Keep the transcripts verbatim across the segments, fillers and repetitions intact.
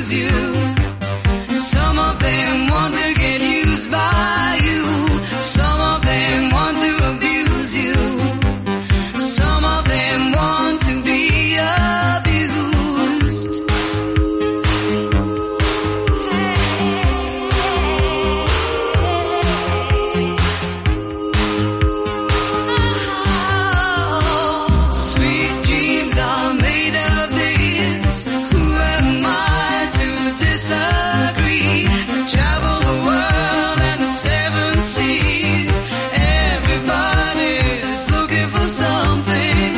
use you. Some of them want to get used by you. Some of them want to abuse you. Some of them want to be abused. Sweet dreams are made of this. Who am I to disagree? I travel the world and the seven seas. Everybody's looking for something.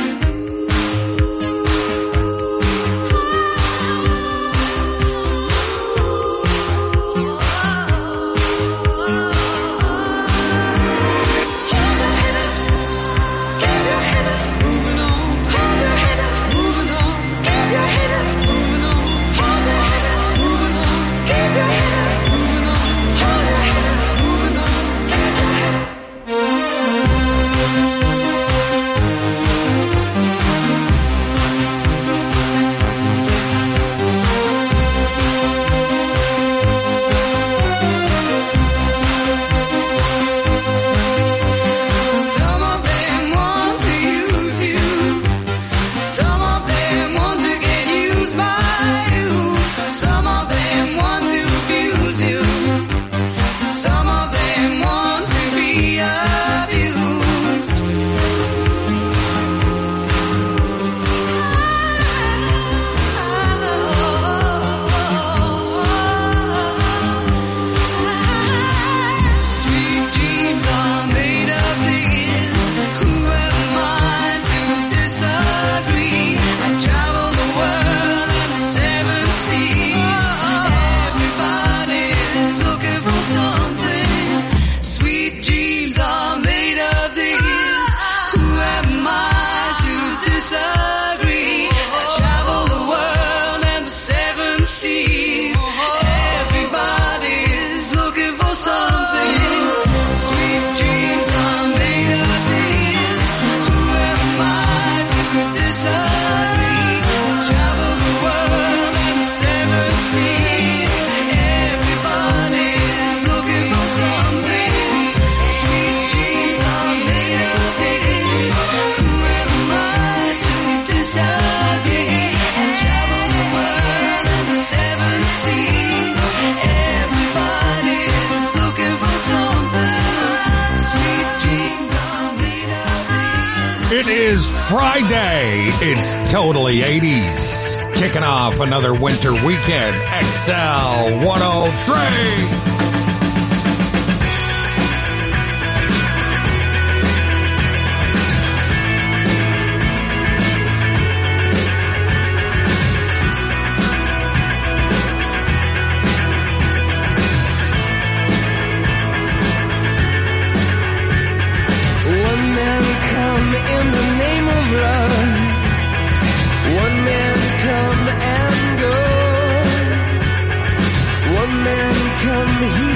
Hold your head up, keep your head up, moving on. Hold your head up, moving on. Keep your head up, moving on. Hold your head up, moving on. Keep your head up, moving on. Hold your head up, moving on. Keep your head up. Some of them want to use you. Some of them want to get used by you. Some of them want to abuse you. Some of them want to be abused. Sweet dreams are made of this. Who am I to disagree? I travel the world and the seven seas. Everybody's looking for something. Sweet dreams are made of this. Who am I to disagree? I travel the world and the seven seas. Everybody's looking for something. Sweet dreams are made of this. Who am I to disagree? I travel the world and the seven seas. Everybody's looking for something. Sweet dreams are made of this. Who am I to disagree? I travel the world and the seven seas. Everybody's looking for something. Sweet dreams are made of this. It is Friday. It's totally eighties. Kicking off another winter weekend. X L one oh three. One man come in the name of love. One man come and go. One man come, he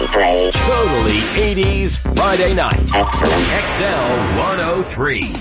play. Totally eighties Friday night. Excellent. X L one oh three.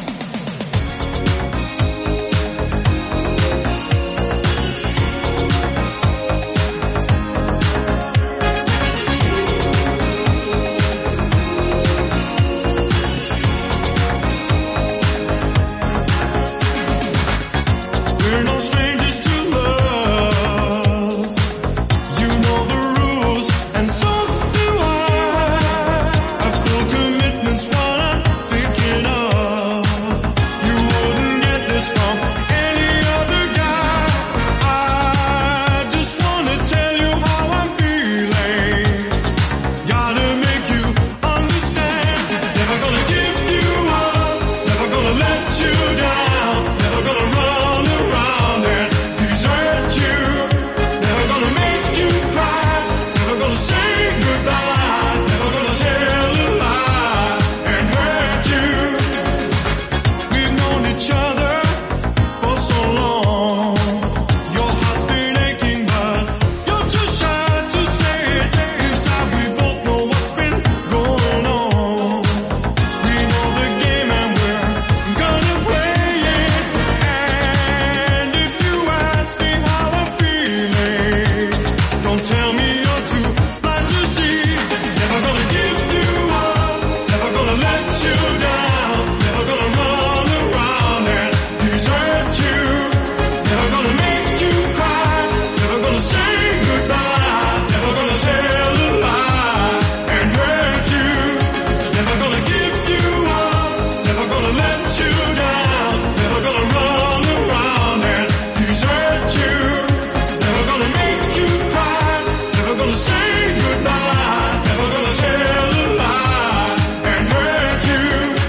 We're no strangers to love. You know the rules, and so do I. I feel commitment's what I'm thinking of. You wouldn't get this from any other guy. I just wanna tell you how I'm feeling. Gotta make you understand. Never gonna give you up. Never gonna let you down. Never gonna run around and desert you. Never gonna make you cry. Never gonna say goodbye. Never gonna tell a lie and hurt you. We've known each other for so long. Your heart's been aching, but you're too shy to say it. Inside we both know what's been going on. We know the game and we're gonna play it. And if you ask me how I'm feeling, don't tell me you're too blind to see. Never gonna give you up. Never gonna let you down. Never gonna run around and desert you. Never gonna make you cry. Never gonna say goodbye. Never gonna tell a lie and hurt you. Never gonna give you up. Never gonna let you down. Never gonna run around and desert you. Never gonna make you cry. Never gonna say goodbye. Never gonna tell a lie and hurt you.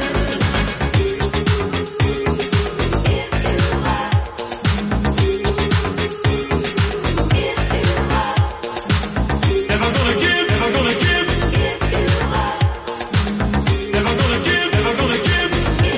Never gonna give, never gonna give. Never gonna give, never gonna give.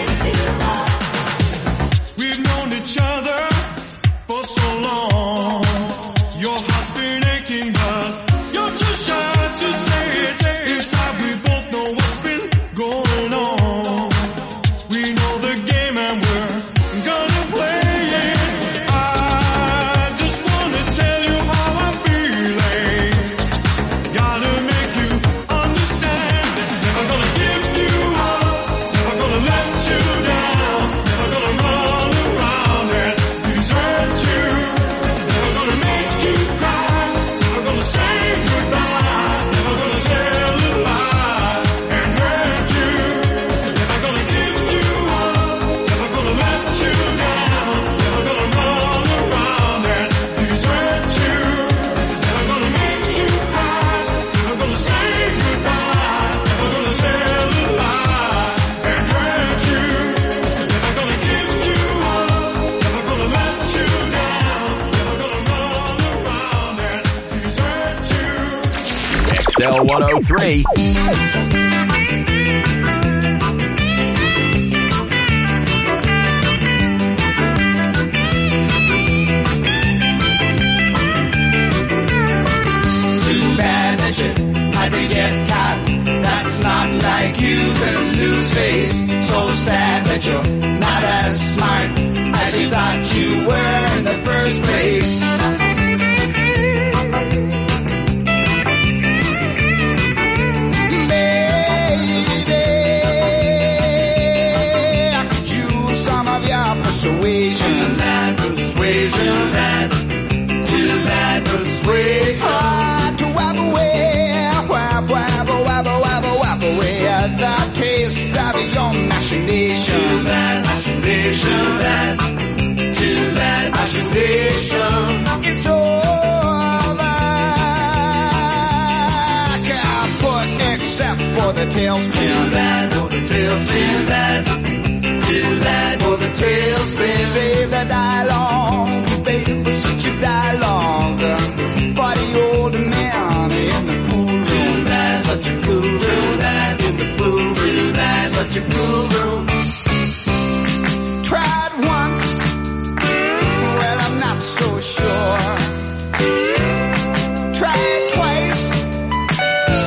We've known each other for so long. Your heart's been aching, but you're too shy to say it. Inside we both know what's been going on. We know the game and we're gonna play it. I just wanna tell you how I'm feeling. Gotta make you understand. Never gonna give you up. Never gonna let you down. Never gonna run around and desert you. Never gonna make you cry. Never gonna say goodbye. Never gonna tell a lie and hurt you. Never gonna give you up. Never gonna let you down. Never gonna run around and desert you. Never gonna make you cry. Never gonna say goodbye. Never gonna tell a lie and hurt you. Never gonna give you up. Never gonna let you down. Never gonna run around and desert you. X L one oh three. Too bad that you had to get caught. That's not like you can lose face. So sad that you're not as smart as you thought you were in the first place. Baby, I could use some of your persuasion. Too bad persuasion. Too bad, too bad persuasion. Ah, to wab away, wab, wab, wab, wab, wab away the taste of your machination. Too bad machination. Too bad, too bad machination. It's over. Kaput except for the tailspin. Too bad for the tailspin. Too bad, too bad for the tailspin. Save the dialogue, baby, such a dialogue. For the old man in the pool room. Too bad, such a cool room. Too bad in the pool room. Too bad, such a cool room. Tried once, well I'm not so sure. Tried twice,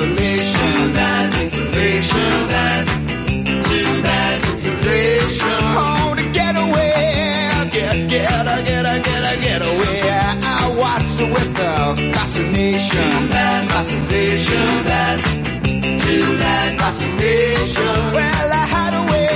insulation. Too bad insulation. Too bad, too bad insulation. Oh, to get away, get, get, get, get, get, get away. I watched with the fascination. Too bad fascination. Too bad, too bad fascination. Well, I had a way.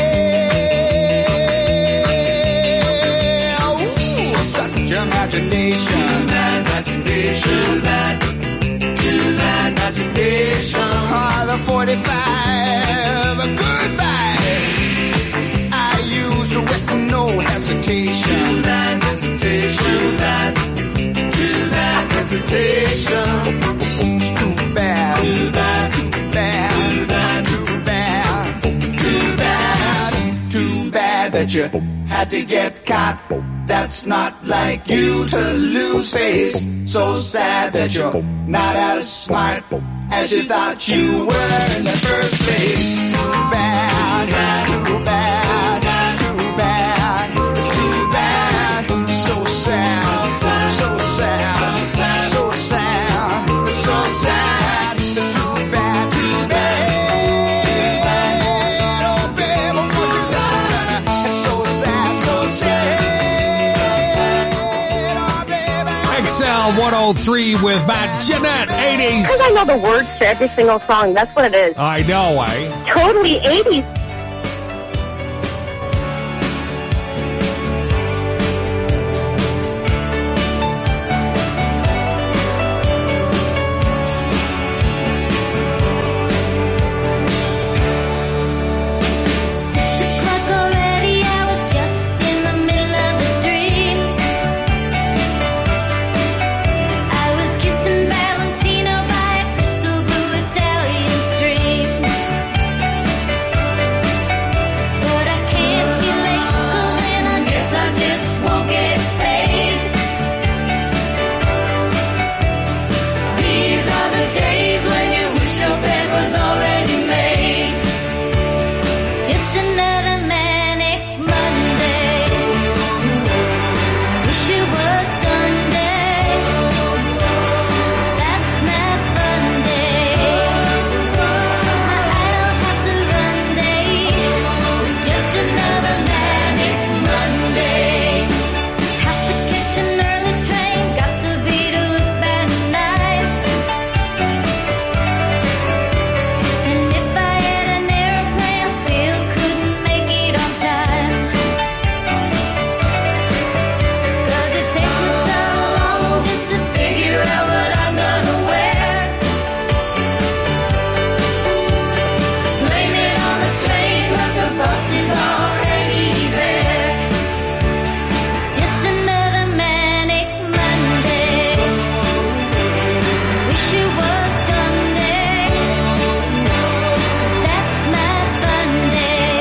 Oh, such imagination. Too bad imagination. Too bad, too bad imagination. Ah, the forty-five, goodbye. I used with no hesitation. Too bad hesitation. Too bad, too bad hesitation. It's too bad. Too bad. Too bad. Too bad. Too bad. Too bad that you had to get caught. That's not like you to lose face. So sad that you're not as smart as you thought you were in the first place. Too bad. Too bad. Too bad. It's too bad. So sad. So sad. So sad. So sad. It's too bad. Too bad. Oh, babe, won't you listen to me? It's so sad. So sad. X L one oh three with Matt Jeanette, eighties. Because I know the words to every single song. That's what it is. I know, eh? Totally eighties. Six o'clock already, I was just in the middle of a dream. I was kissing Valentino by a crystal blue Italian stream. But I can't be late, 'cause then I guess I just won't get paid. These are the days when you wish your bed was already made. It's just another manic Monday. Wish it was Sunday. That's my fun day. I don't have to run day. It's just another manic Monday. Have to catch an early train. Got to be to it by nine. And if I had an airplane, still couldn't make it on time. 'Cause it takes me so long just to figure out what I'm gonna wear. Blame it on the train, but the bus is already there. It's just another manic Monday. Wish it was Sunday. 'Cause that's my fun day.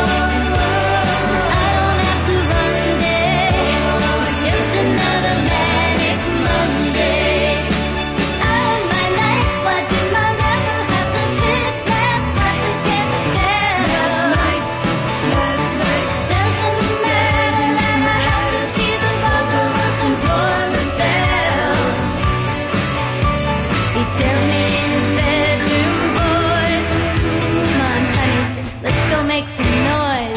I don't have to run day. It's just another manic Monday. I own my nights, why did I never have to hit last night to get down? Last night, last night. Doesn't matter that I have to keep the both of us in Florence down. He tells me in his bedroom voice, come on honey, let's go make some noise.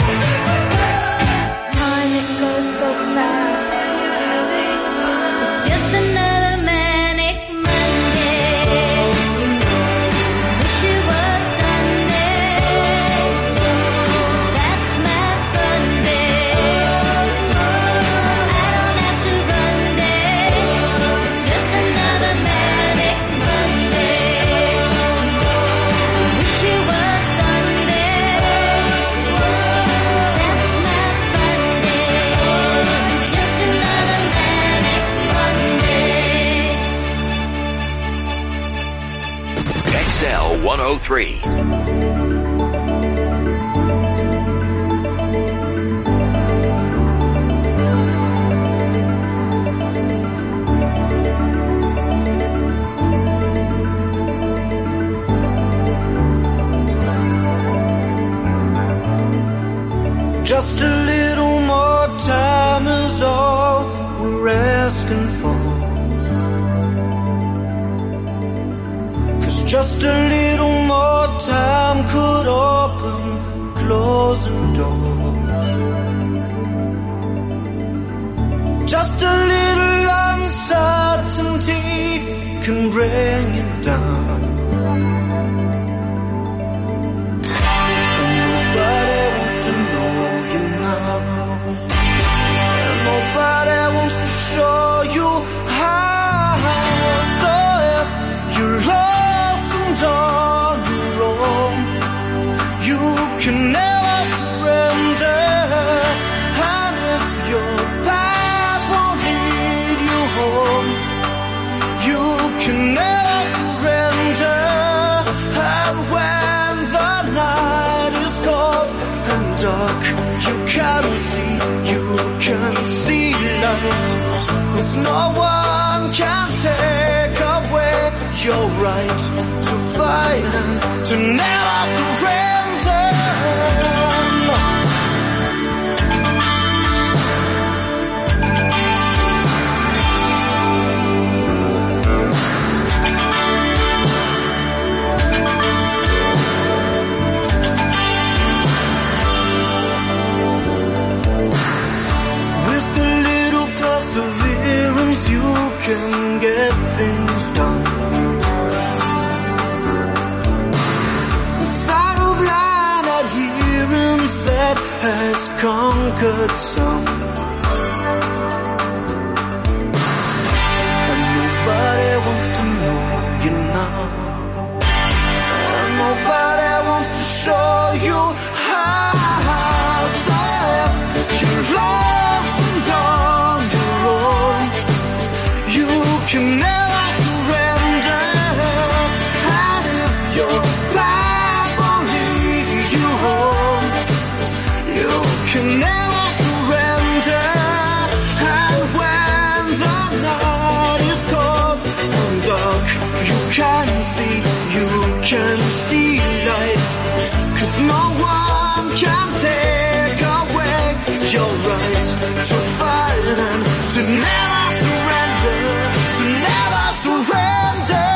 Time, it goes so fast. It's just another manic Monday. Wish it was Sunday. That's my fun day. I don't have to run day. It's just another manic Monday. Wish it was Sunday. That's my fun day. It's just another manic Monday. X L one oh three. Just a little more time is all we're asking for. 'Cause just Just a little more time could open closing doors. Just a little uncertainty can bring you down. And nobody wants to know you now. And nobody wants to show you how. So if you're lost and on your own, you can never surrender. And if your path won't lead you home, you can never surrender. And when the night is cold and dark, you can see, you can see light. 'Cause no one can take away your right to fight and to never surrender. With a little perseverance, you can get things done. Without a blind adherence that has conquered some. And nobody wants to know you now. And nobody wants to show you how. So if you're lost and on your own, you can never surrender. And if your path won't lead you home, you can never surrender. And when the night is cold and dark, you can see, you can see light. 'Cause no one can take away your right to fight and to never surrender, to never surrender.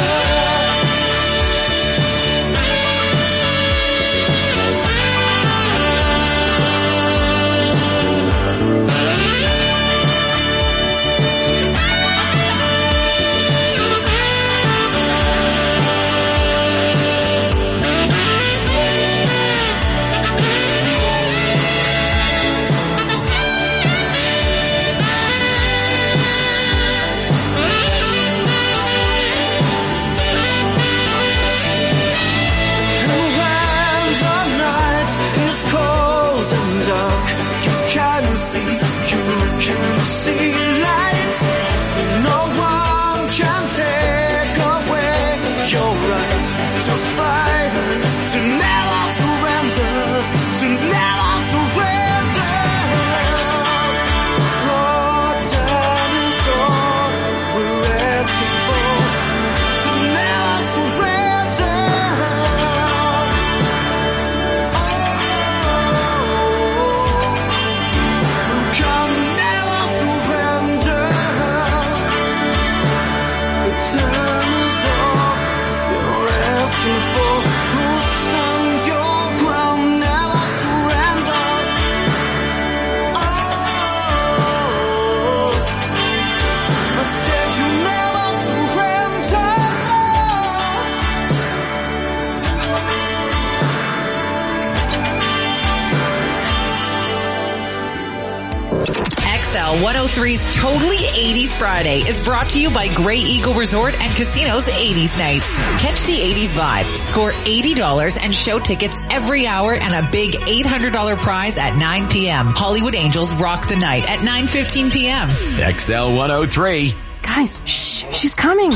X L one oh three's Totally eighties Friday is brought to you by Grey Eagle Resort and Casino's eighties Nights. Catch the eighties vibe, score eighty dollars and show tickets every hour and a big eight hundred dollars prize at nine p.m. Hollywood Angels rock the night at nine fifteen p.m. X L one oh three. Guys, shh, she's coming.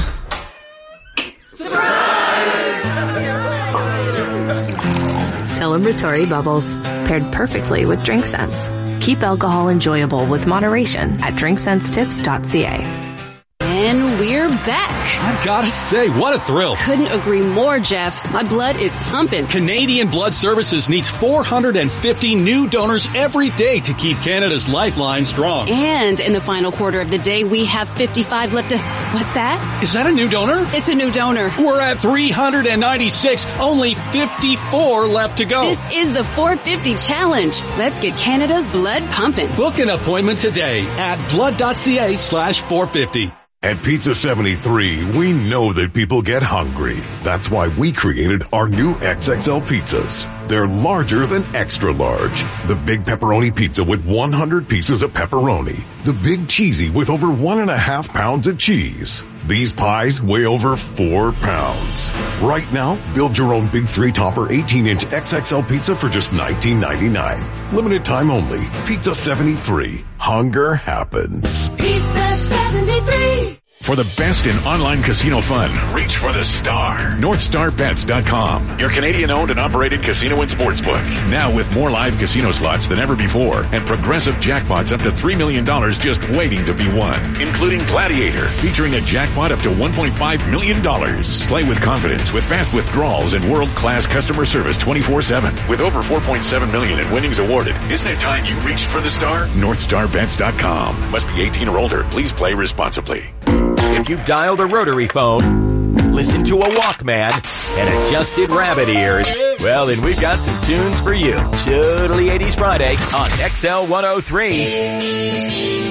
Celebratory bubbles, paired perfectly with drink scents. Keep alcohol enjoyable with moderation at drink sense tips dot c a. And we're back. I've got to say, what a thrill. Couldn't agree more, Jeff. My blood is pumping. Canadian Blood Services needs four hundred fifty new donors every day to keep Canada's lifeline strong. And in the final quarter of the day, we have fifty-five left to What's that? Is that a new donor? It's a new donor. We're at three hundred ninety-six, only fifty-four left to go. This is the four fifty challenge. Let's get Canada's blood pumping. Book an appointment today at blood.ca slash 450. At Pizza seventy-three, we know that people get hungry. That's why we created our new X X L pizzas. They're larger than extra large. The big pepperoni pizza with one hundred pieces of pepperoni. The big cheesy with over one and a half pounds of cheese. These pies weigh over four pounds. Right now, build your own big three topper eighteen inch X X L pizza for just nineteen ninety-nine. Limited time only. Pizza seventy-three. Hunger happens. Pizza seventy-three. For the best in online casino fun, reach for the star. North Star Bets dot com, your Canadian-owned and operated casino and sportsbook. Now with more live casino slots than ever before and progressive jackpots up to three million dollars just waiting to be won, including Gladiator, featuring a jackpot up to one point five million dollars. Play with confidence with fast withdrawals and world-class customer service twenty-four seven. With over four point seven million dollars in winnings awarded, isn't it time you reached for the star? North Star Bets dot com. Must be eighteen or older. Please play responsibly. If you've dialed a rotary phone, listened to a Walkman, and adjusted rabbit ears, well, then we've got some tunes for you. Totally eighties Friday on X L one oh three.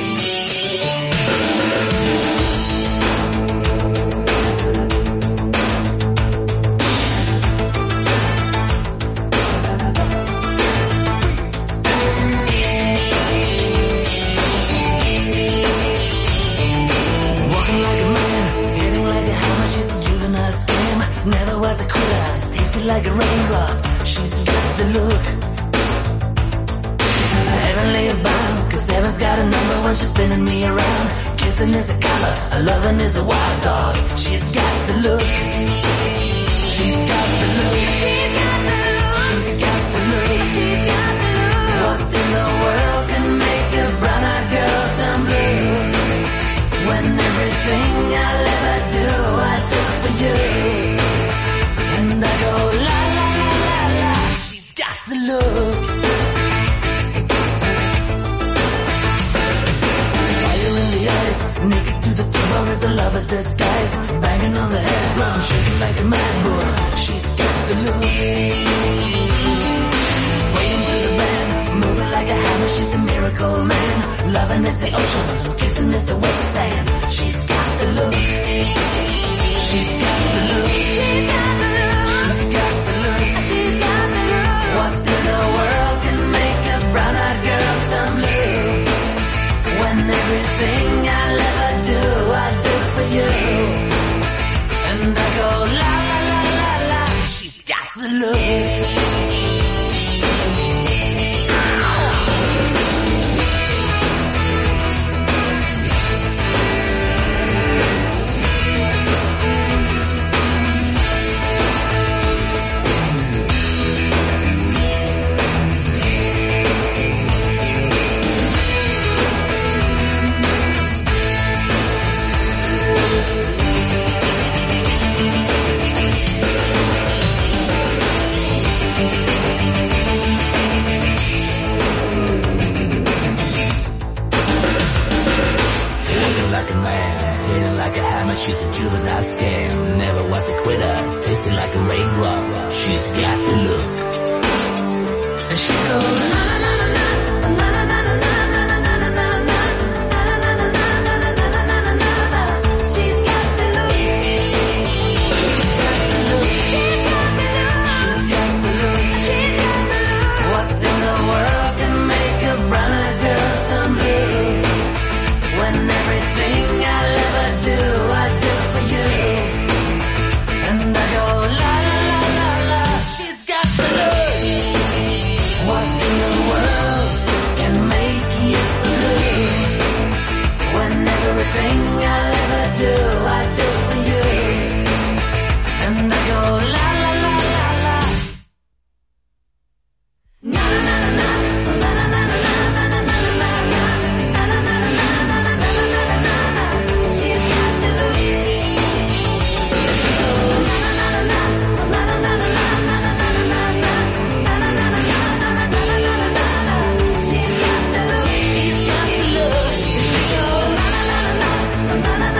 Never was a quitter, tasted like a raindrop. She's got the look. Heavenly bound, cause heaven's got a number when she's spinning me around. Kissing is a color, a loving is a wild dog. She's got the look. She's got the look. She's got the look. She's got the look. She's got the look. What in the world can make a brown-eyed girl turn blue? When everything I'll ever do, I do for you. And I go la la la la la. She's got the look. Fire in the eyes, naked to the bone as a lover's disguise. Banging on the head drum, shaking like a mad bull. She's got the look. Swaying to the band, moving like a hammer. She's a miracle man. Loving is the ocean, kissing is the wet sand. She's got the look. She's got the look. She's got the look. She's got the look. She's got the look. What in the world can make a brown-eyed girl turn blue? When everything I'll ever do, I do for you. And I go la la la la la. She's got the look. Like a man, hitting like a hammer, she's a juvenile scam. Never was a quitter, tasting like a raindrop. She's got the look. And she goes na na na na na na na na na na na na na na. She's got the look. She's got the look. She's got the look. She's got the look. She's got the look. What in the world can make a brown-eyed girl turn blue? When everything I'll ever do, I do for you. And I go la la la la la. She's got the look. What in the world can make you so blue? When everything I'll ever do, I do for you. And I go la la la la la. Na na na na na na na na na na na na na.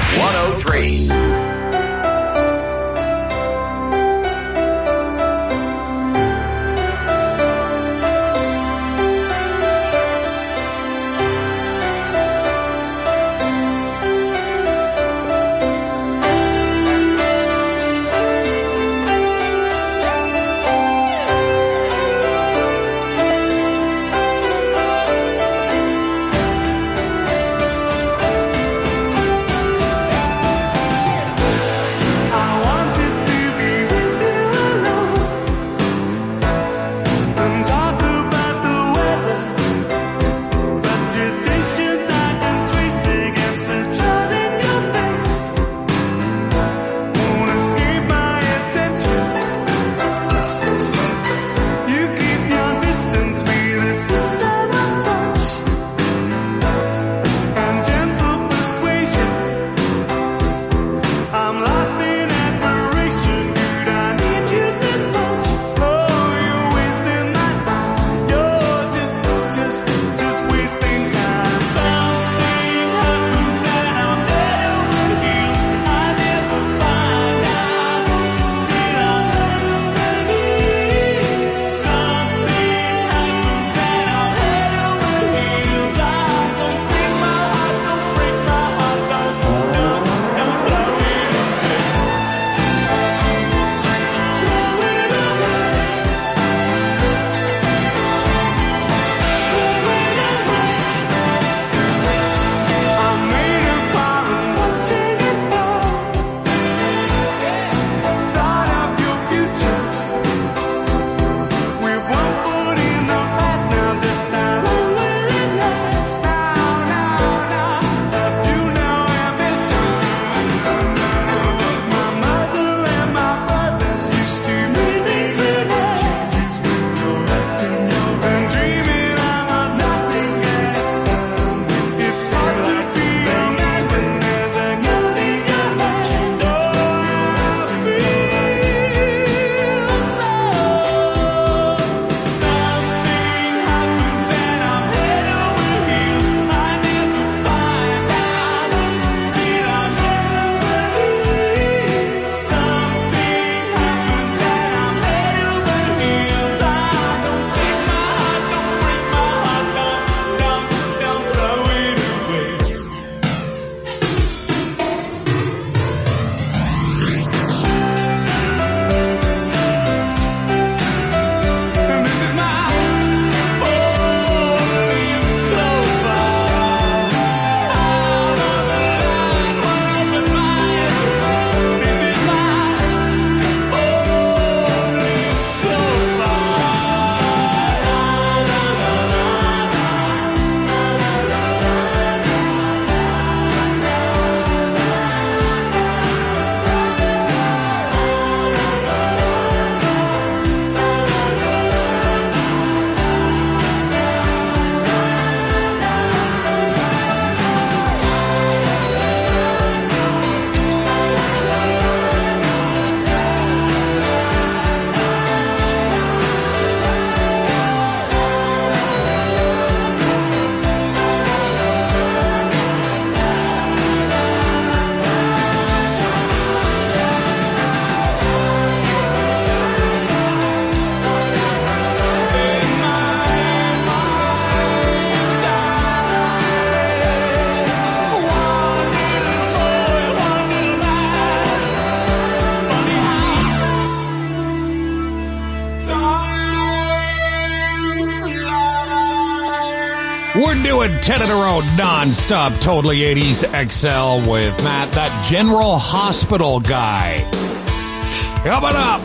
one oh three. We're doing ten in a row non-stop, totally eighties X L with Matt, that General Hospital guy. Coming up.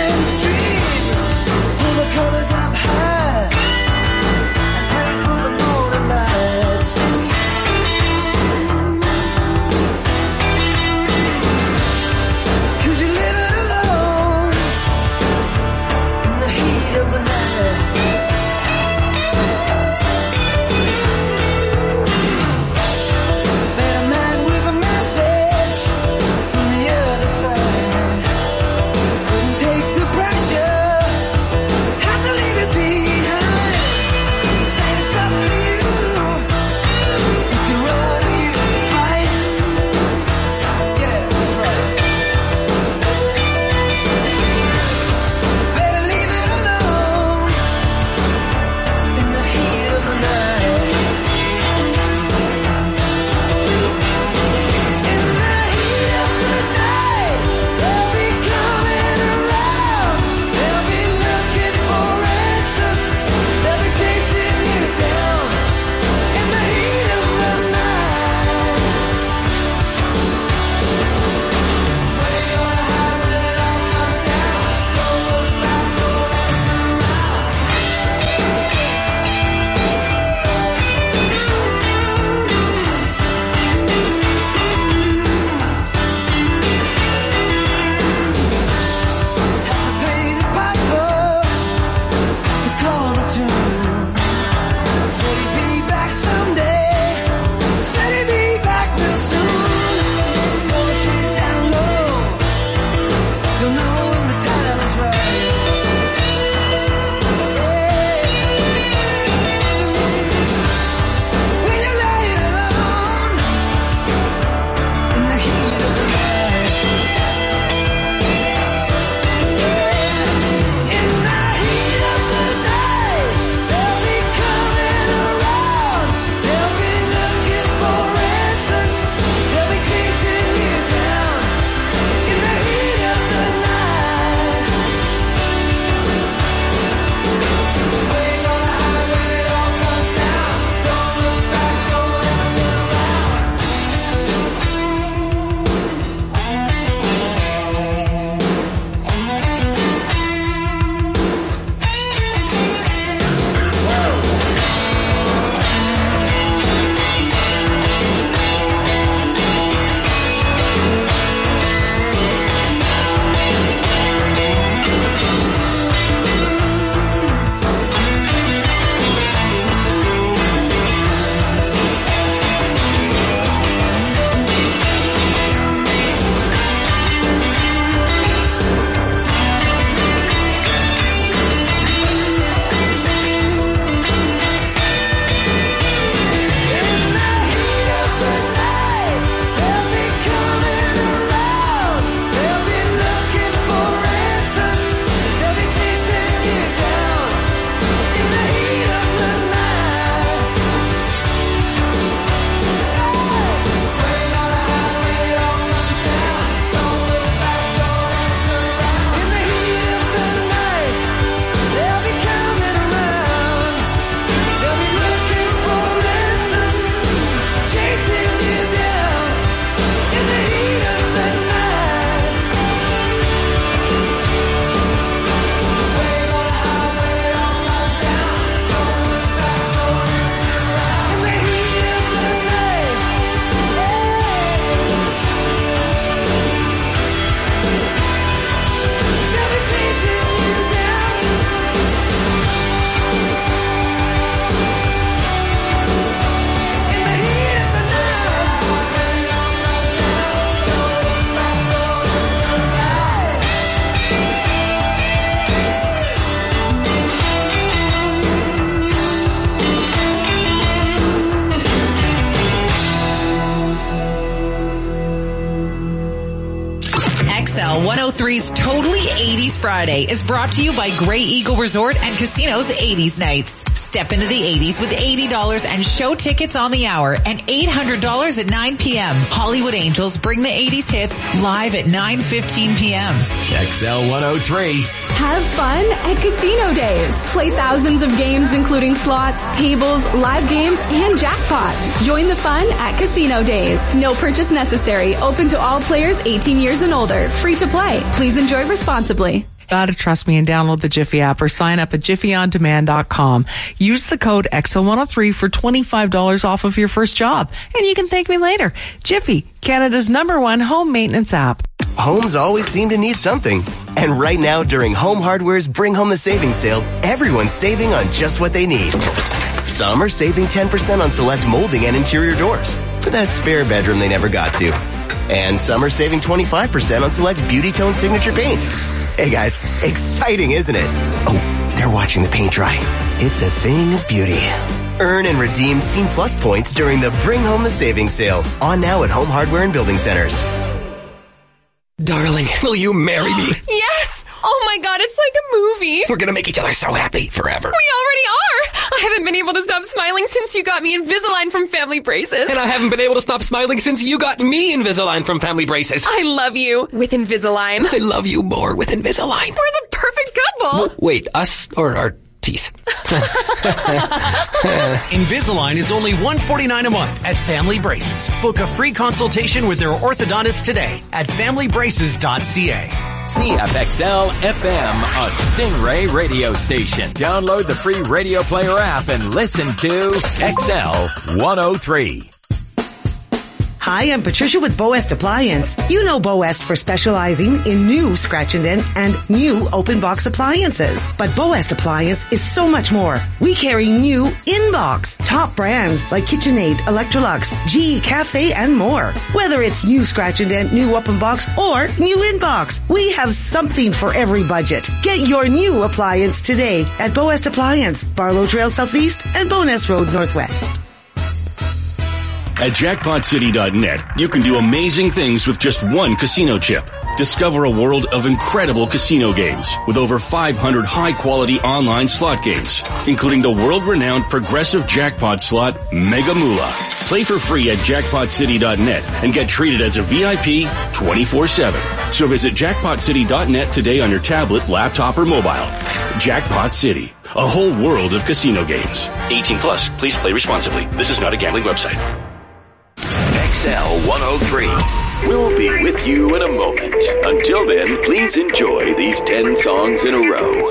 Colors up high and for the heat of the night. Met a man with a message from the other side. Couldn't take the pressure, had to leave it behind. Said it's up to you. You can run or you can fight. Yeah, that's right. Better leave it alone in the heat of the night. In the heat of the night, they'll be coming around. They'll be looking for answers. They'll be chasing you down. In the heat of the night. Where you gonna hide when it all comes down? Don't look back, don't look around. Have to pay the piper, the corner tune. Said he'd be back someday. Said he'd be back real soon. When the shit's down low, you'll know when the time is right. Will you lay it alone in the heat of the night? In the heat of the night, they'll be coming around. They'll be looking for answers. They'll be chasing you down. In the heat of the night. Where you gonna hide when it all comes down? Don't look back, don't ever turn around. X L one oh three's Totally eighties Friday is brought to you by Grey Eagle Resort and Casino's eighties Nights. Step into the eighties with eighty dollars and show tickets on the hour and eight hundred dollars at nine p.m. Hollywood Angels bring the eighties hits live at nine fifteen p.m. X L one oh three. Have fun at Casino Days. Play thousands of games including slots, tables, live games, and jackpots. Join the fun at Casino Days. No purchase necessary. Open to all players eighteen years and older. Free to play. Please enjoy responsibly. Gotta trust me and download the Jiffy app or sign up at jiffy on demand dot com. Use the code X L one oh three for twenty-five dollars off of your first job. And you can thank me later. Jiffy, Canada's number one home maintenance app. Homes always seem to need something. And right now, during Home Hardware's Bring Home the Savings sale, everyone's saving on just what they need. Some are saving ten percent on select molding and interior doors for that spare bedroom they never got to. And some are saving twenty-five percent on select Beauty Tone Signature paint. Hey guys, exciting, isn't it? Oh, they're watching the paint dry. It's a thing of beauty. Earn and redeem Scene Plus points during the Bring Home the Savings sale. On now at Home Hardware and Building Centers. Darling, will you marry me? Yes! Oh my god, it's like a movie. We're gonna make each other so happy forever. We already are! I haven't been able to stop smiling since you got me Invisalign from Family Braces. And I haven't been able to stop smiling since you got me Invisalign from Family Braces. I love you with Invisalign. I love you more with Invisalign. We're the perfect couple. W- wait, us or our teeth? Invisalign is only one hundred forty-nine dollars a month at Family Braces. Book a free consultation with their orthodontist today at family braces dot c a. C F X L F M, a Stingray radio station. Download the free Radio Player app and listen to X L one oh three. Hi, I'm Patricia with Boest Appliance. You know Boest for specializing in new scratch and dent and new open box appliances. But Boest Appliance is so much more. We carry new in-box, top brands like KitchenAid, Electrolux, G E Cafe, and more. Whether it's new scratch and dent, new open box, or new in-box, we have something for every budget. Get your new appliance today at Boest Appliance, Barlow Trail Southeast and Bowness Road Northwest. At jackpot city dot net, you can do amazing things with just one casino chip. Discover a world of incredible casino games with over five hundred high-quality online slot games, including the world-renowned progressive jackpot slot Mega Moolah. Play for free at jackpot city dot net and get treated as a V I P twenty-four seven. So visit jackpot city dot net today on your tablet, laptop, or mobile. Jackpot City, a whole world of casino games. eighteen plus, please play responsibly. This is not a gambling website. X L one oh three. We'll be with you in a moment. Until then, please enjoy these ten songs in a row.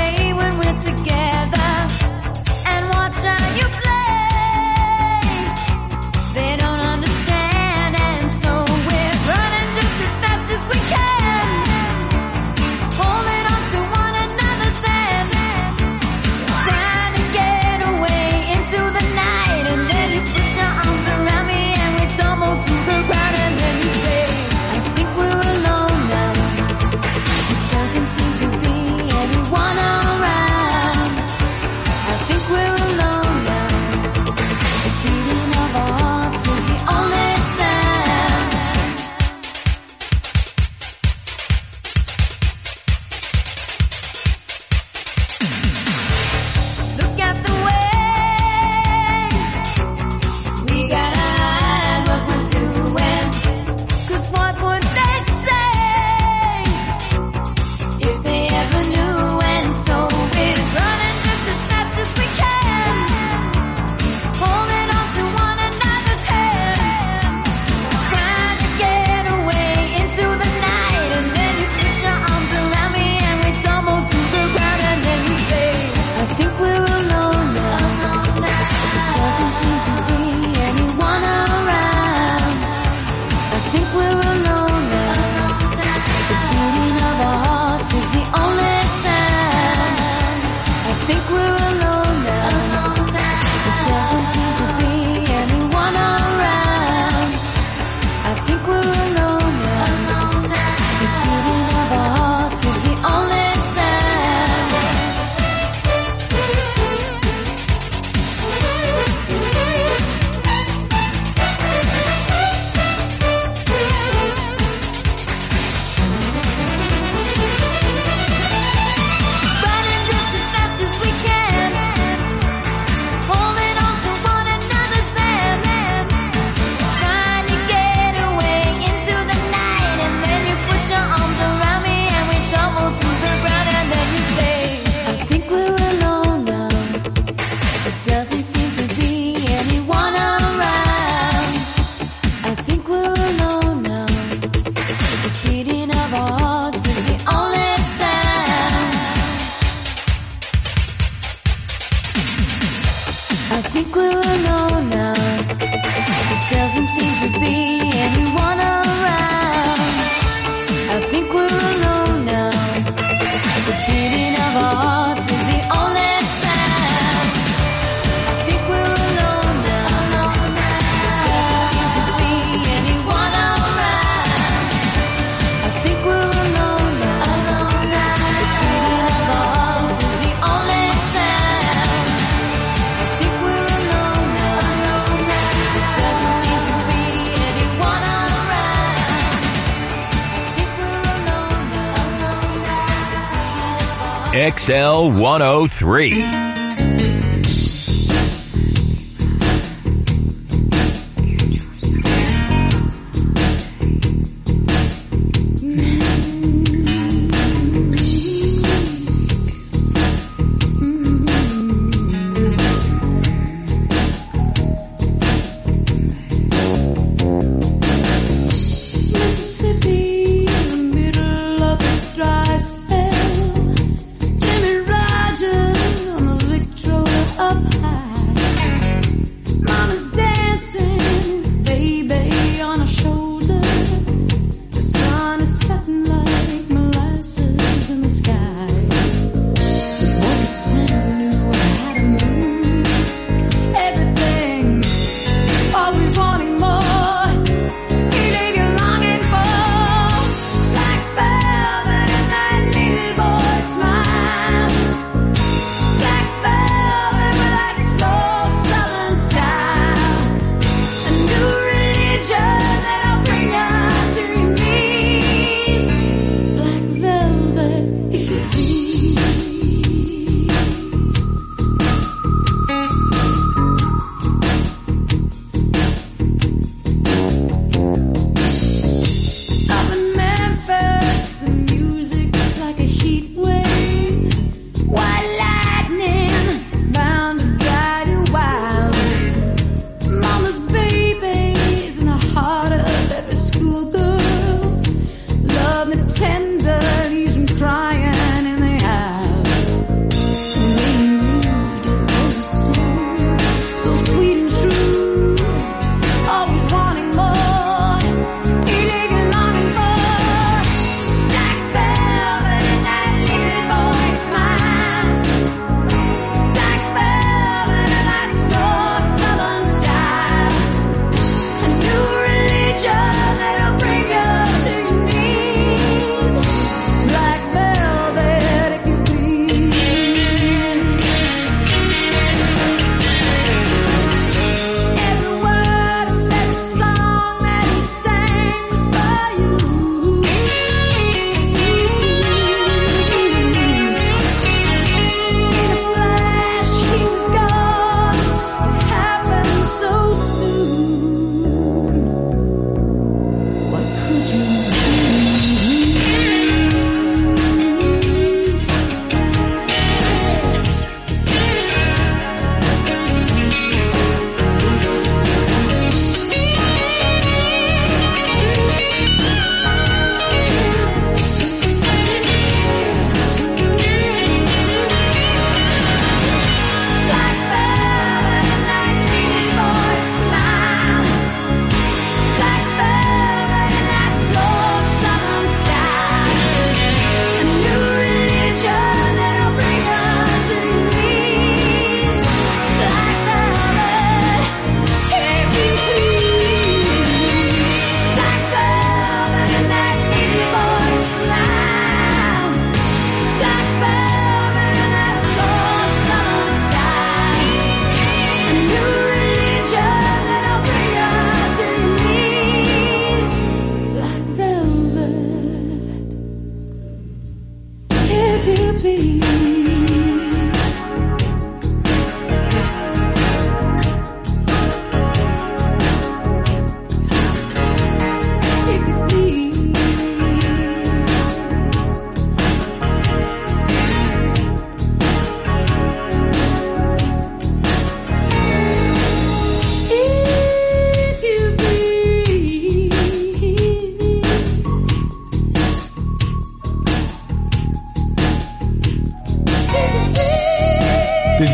Together and watch how you play. doesn't seem to be anyone around. I think we're alone now. The beating of our hearts is the only sound. I think we're alone now. There doesn't seem to be anyone around. I think we're alone now. The beating of our hearts is the only sound. I think we're alone now. There doesn't seem to be anyone around. I think we're alone now. X L one oh three. Mississippi, in the middle of a dry spell. Jimmy Rogers on the Victrola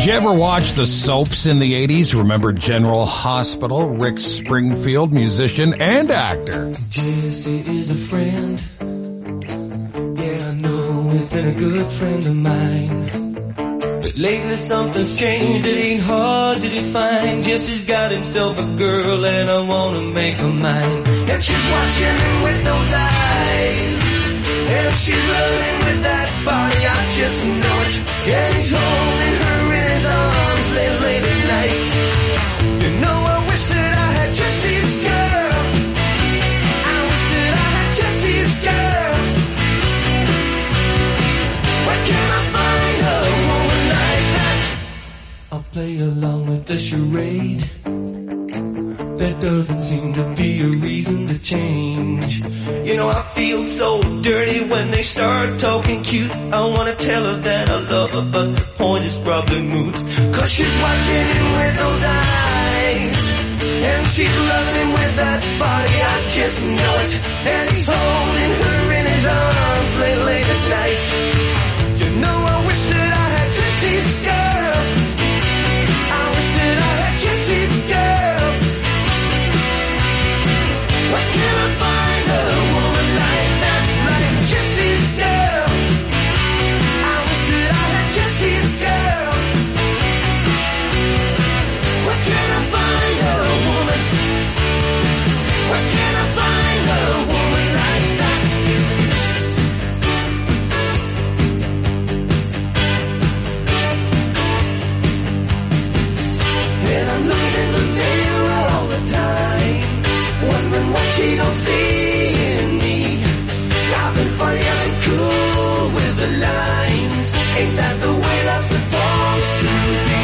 Did you ever watch the soaps in the eighties? Remember General Hospital? Rick Springfield, musician and actor. Jesse is a friend. Yeah, I know he's been a good friend of mine. But lately something's changed. It ain't hard to define. Jesse's got himself a girl and I wanna make her mine. And she's watching him with those eyes. And she's loving with that body, I just know it. And he's holding her in his arms late, late at night. You know, I wish that I had Jesse's girl. I wish that I had Jesse's girl. Where can I find a woman like that? I'll play along with the charade. There doesn't seem to be a reason to change. You know, I feel so dirty when they start talking cute. I wanna tell her that I love her, but the point is probably moot. Cause she's watching him with those eyes. And she's loving him with that body, I just know it. And he's holding her in his arms late, late at night. You know, I wish that I had Jesse's girl. I wish that I had Jesse's girl. Where can I find a woman like that, like Jesse's girl? I wish that I had Jesse's girl. Where can I find a woman? Where can I find a woman like that? And I'm looking in the mirror all the time, wondering what she don't see in me. I've been funny, I've been cool with the lines. Ain't that the way love's supposed to be?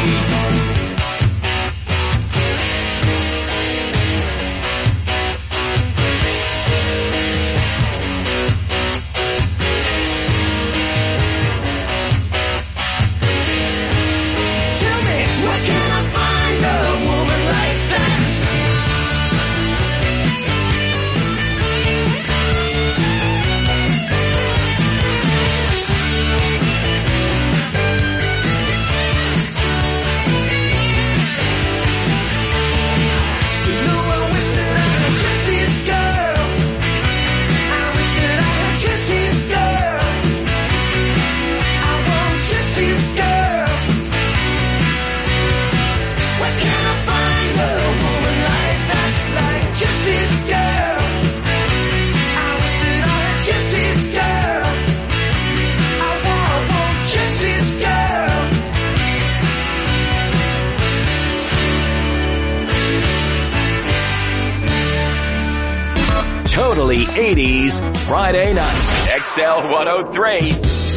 Tell me, where can I find a woman like that? Totally eighties Friday night. X L one oh three.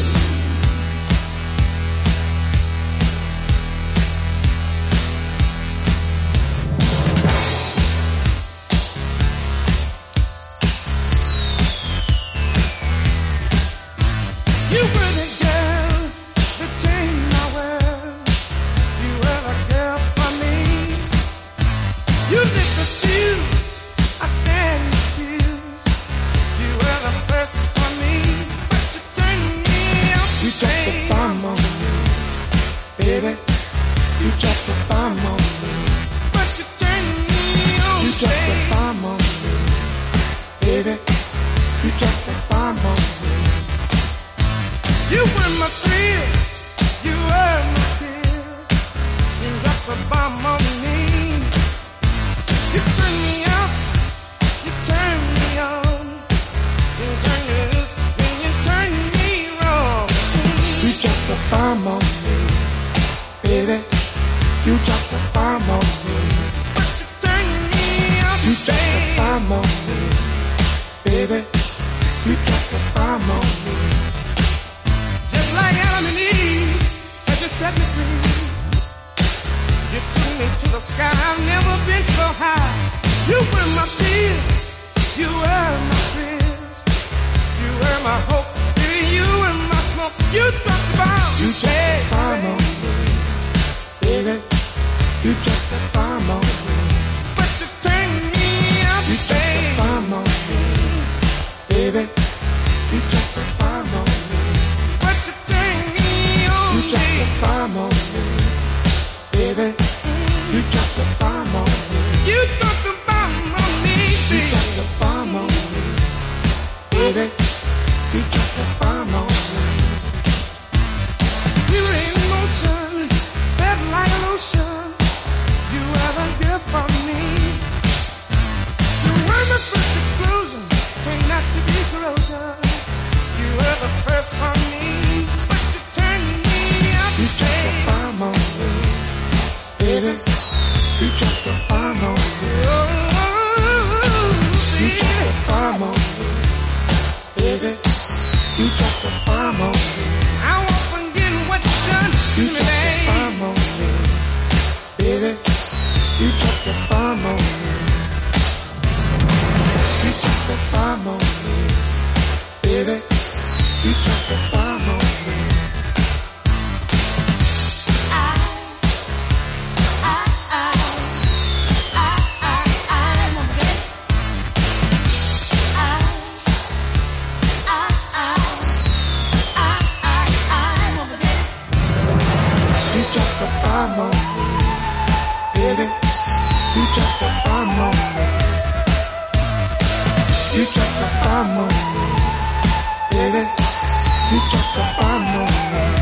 You were the girl that changed my world. You were the girl for me. You lit the fuse, I stand accused. You were the first for me, but you turned me up. You dropped the bomb on me, baby. You dropped the bomb on me, but you turned me on. You dropped the bomb on me, baby. You dropped the bomb on me. You were my thrills, you were my kills. You dropped the bomb on me. You turned me out, you turned me on. You turned me loose, and you turned me wrong. You dropped the bomb on me, baby. You dropped the bomb on me. But you turned me out, you dropped the bomb on me, baby. You dropped the bomb on me. Just like Adam and Eve, said you set me free. You took me to the sky, I've never been so high. You were my fears, you were my fears. You were my hope, you were my smoke. You dropped the bomb, you dropped the bomb on me, baby. You dropped the bomb on me. But you turned me up, you dropped the bomb on me, baby. You dropped the bomb on me. But you turned me on, you dropped the bomb on me, Baby, you dropped the bomb on me. You dropped the bomb on me. Baby, you dropped the bomb on me. You dropped the bomb on me. Baby, you dropped the bomb on me.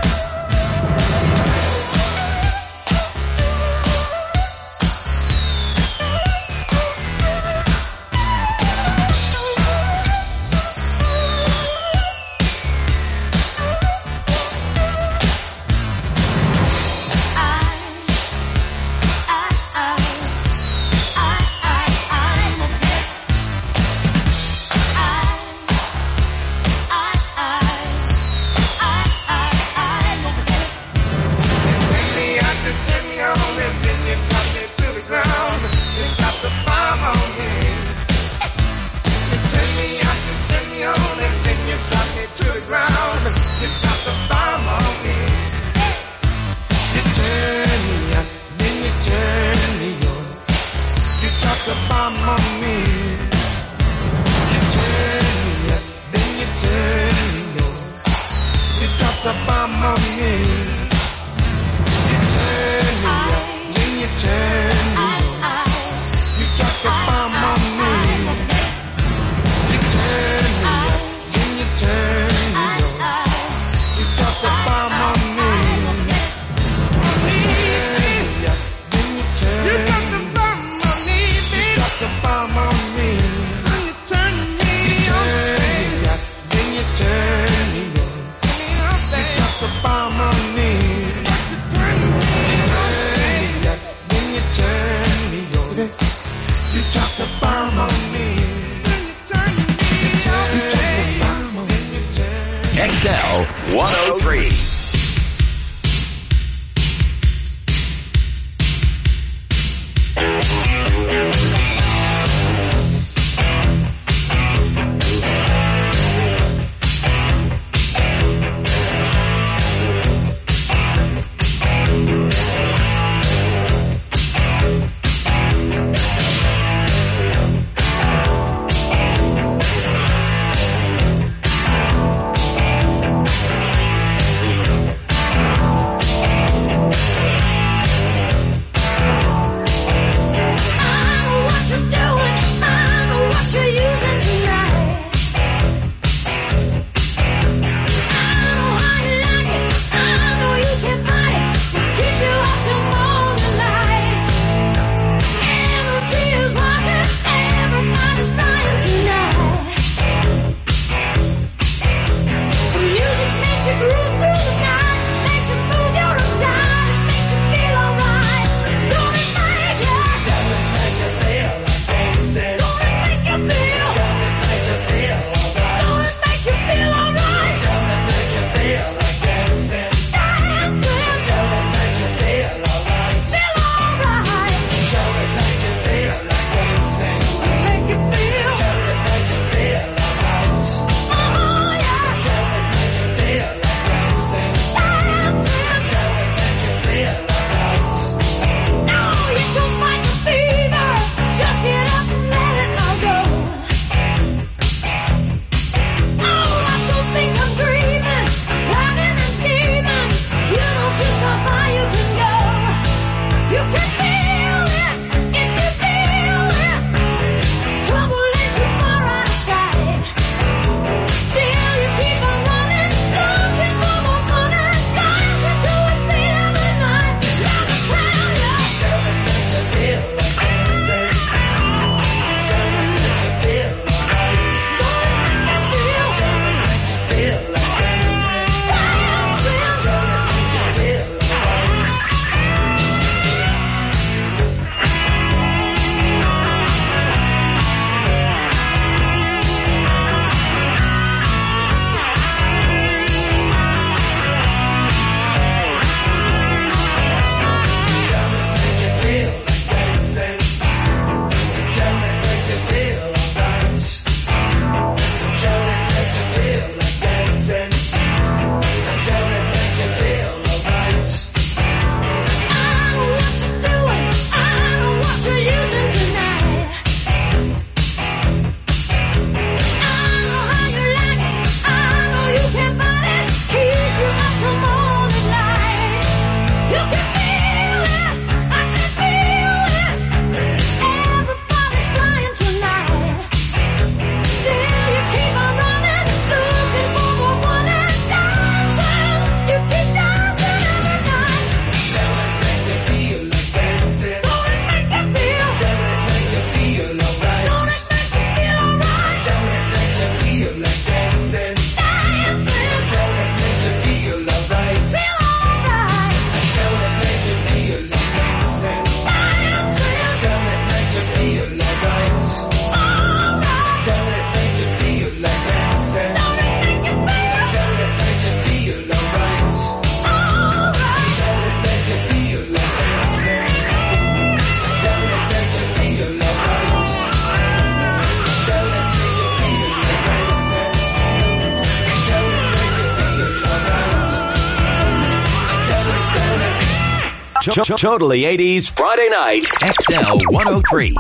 X L one oh three. Totally eighties Friday night. X L one oh three.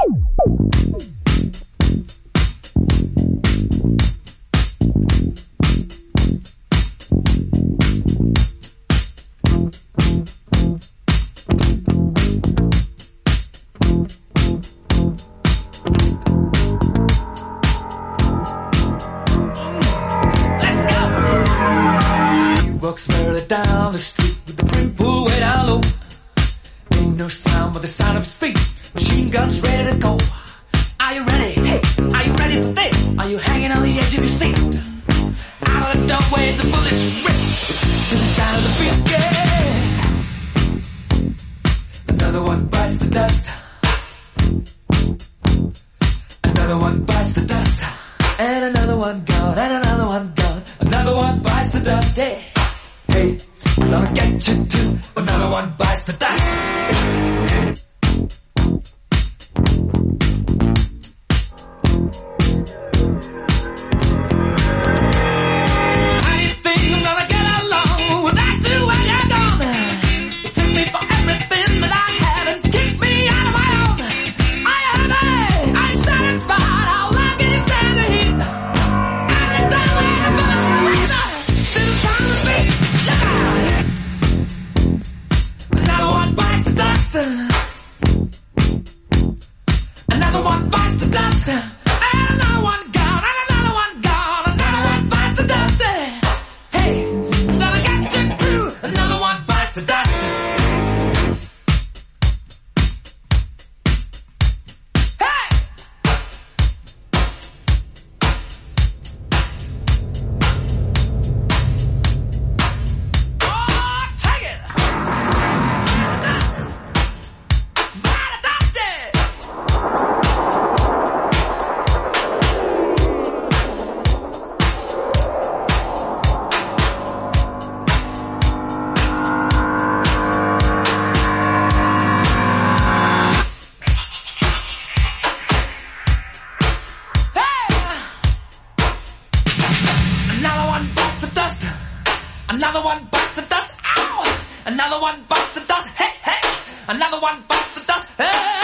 Walks merrily down the street with the brim pulled way down low. Ain't no sound but the sound of his feet. Machine guns ready to go. Are you ready? Hey, are you ready for this? Are you hanging on the edge of your seat? Out of the doorway, the bullets rip to the sound of the beat. Yeah. Another one bites the dust. Another one bites the dust. And another one gone. And another one gone. Another one bites the dust. Hey. Hey, I'm gonna get you too. Another one bites the dust. How do you think I'm gonna get along without you when you're gone? You took me for everything that I had and kicked me out of my own. Are you happy? Are you satisfied? How long can you stand the heat? I'm done with the bullets rain. Still trying to beat. Another one bites the dust. Another one bites the dust. And another one gone. And another one gone. Another one bites the dust. Hey, I'm gonna get you too. Another one bites the dust. Hey! Oh, take it! Another one bites the dust. Another one bites the dust. Ow! Another one bites the dust. Hey, hey! Another one bites the dust. Hey!